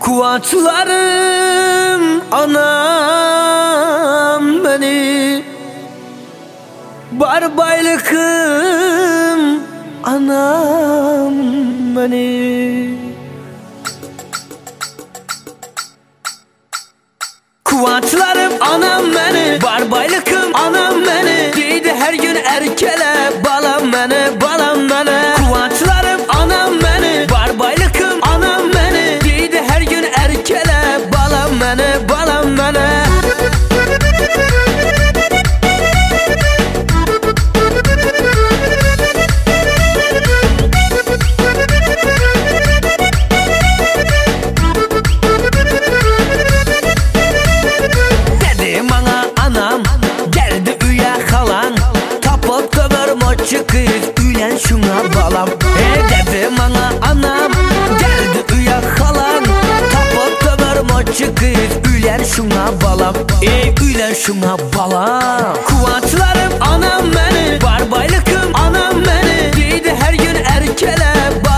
Kuatlarım anam beni, barbaylıkım anam beni. Kuatlarım anam beni, barbaylıkım anam beni. Deydi her gün erkele balam beni, balam beni. Kuatlarım anam beni, barbaylıkım anam beni. Deydi her gün erkele balam beni, balam beni. Kız ülen şuna balam, dedi bana anam. Geldi uya halan, tapıp da vermoçu kız ülen şuna balam, ülen şuna balam. Kuatlarım anam beni, barbaylıkım anam beni. Deydi her gün erkele balam.